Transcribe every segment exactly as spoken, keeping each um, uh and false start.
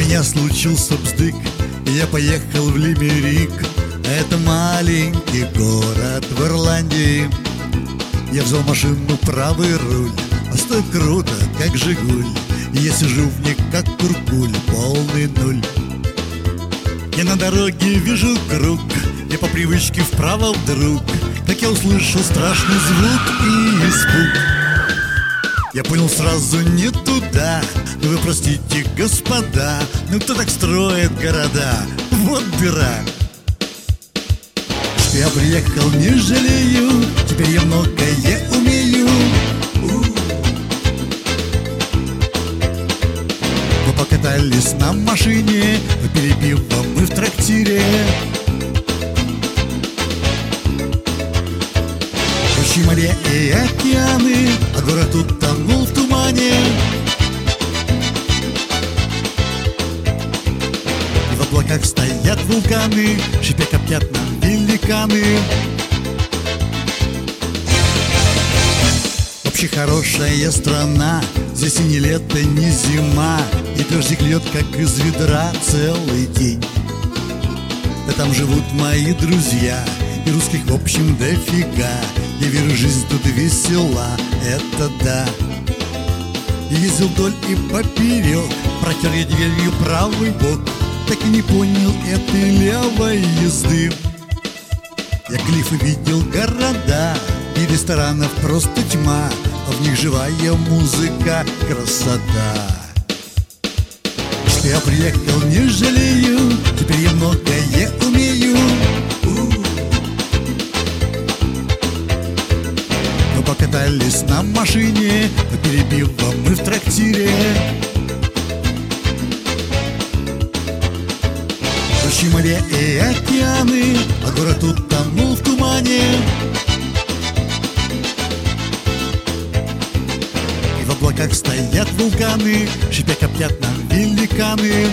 меня случился бздык, и я поехал в Лимерик. Это маленький город в Ирландии. Я взял машину, правый руль, а стоит круто, как Жигуль. И я сижу в ней, как куркуль, полный нуль. Я на дороге вижу круг, я по привычке вправо вдруг, как я услышал страшный звук и испуг. Я понял сразу не туда. Ну вы простите, господа, ну кто так строит города? Вот дыра. Что я приехал, не жалею, теперь я многое умею. Мы покатались на машине, выпили пиво мы в трактире. Большие моря и океаны, а город утонул в тумане. И в облаках стоят вулканы, шипя коптят нам великаны. Вообще хорошая страна, здесь и не лето, не зима, и дождик льет, как из ведра, целый день. Да там живут мои друзья, и русских в общем дофига. Я верю, жизнь тут весела, это да. Я ездил вдоль и поперек, протер я дверью правый бок, так и не понял этой левой езды. Я клифы видел, города и ресторанов просто тьма, а в них живая музыка, красота. Что я приехал, не жалею, теперь я многое умею. Мы покатались на машине, выпили пиво мы в трактире. Большие моря и океаны, а город утонул в тумане. И в облаках стоят вулканы, шипя коптят нам великаны.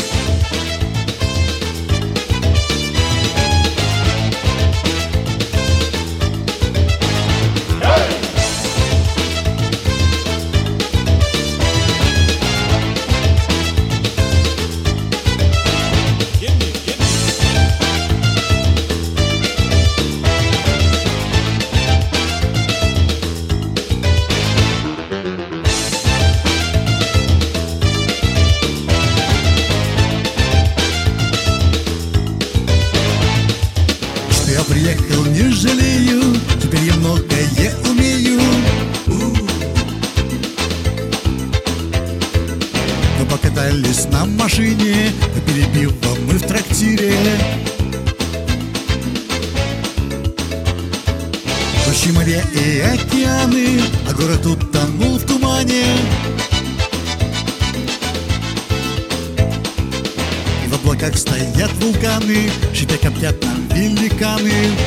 Я приехал, не жалею, теперь я многое умею. Мы покатались на машине, выпили пиво мы в трактире. Большие моря и океаны, а город утонул в тумане. В облаках стоят вулканы, шипя коптят нам великаны.